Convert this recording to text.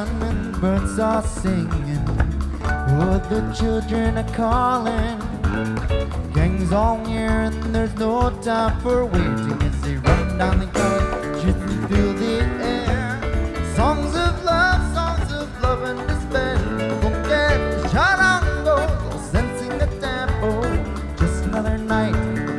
sun and birds are singing. Oh, the children are calling. Gangs all near and there's no time for waiting as they run down the gully, just through the